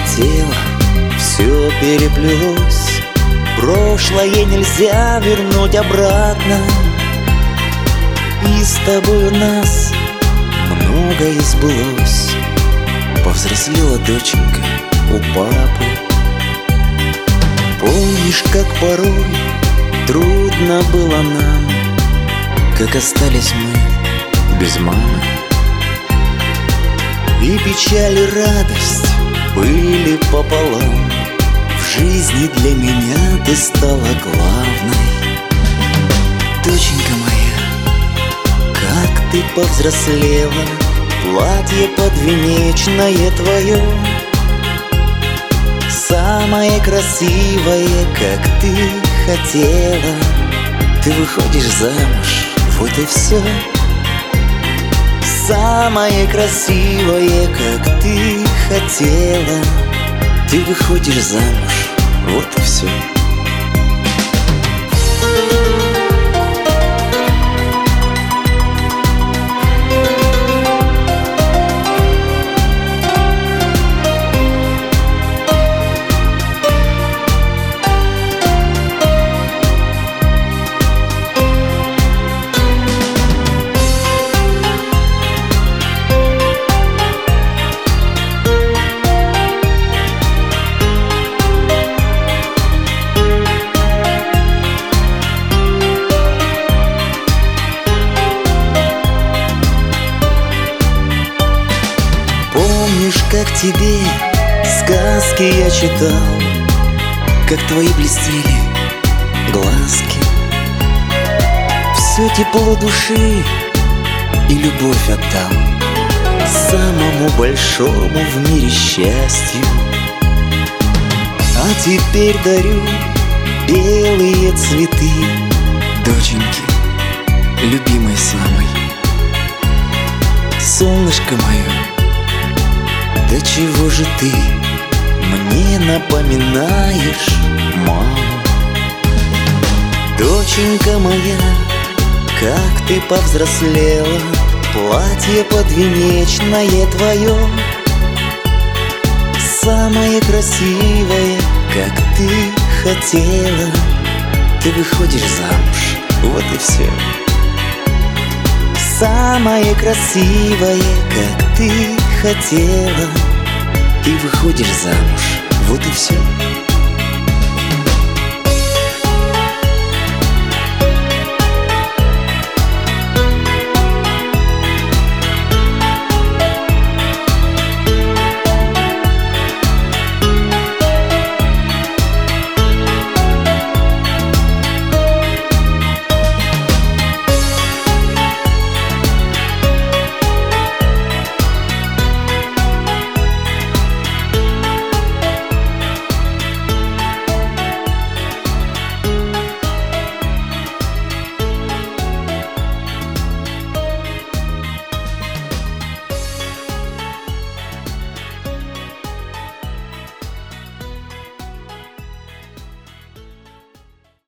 пролетело, все переплелось. Прошлое нельзя вернуть обратно, и с тобой у нас многое сбылось. Повзрослела доченька у папы. Помнишь, как порой трудно было нам, как остались мы без мамы? И печаль, и радость были пополам. В жизни для меня ты стала главной. Доченька моя, как ты повзрослела, платье подвенечное твое самое красивое, как ты хотела. Ты выходишь замуж, вот и все. Самое красивое, как ты хотела. Ты выходишь замуж, вот и все. Помнишь, как тебе сказки я читал, как твои блестели глазки? Все тепло души и любовь отдал самому большому в мире счастью. А теперь дарю белые цветы доченьке, любимой самой. Солнышко мое, да чего же ты мне напоминаешь маму? Доченька моя, как ты повзрослела, платье подвенечное твое самое красивое, как ты хотела. Ты выходишь замуж, вот и все. Самое красивое, как ты хотела. Ты выходишь замуж, вот и все.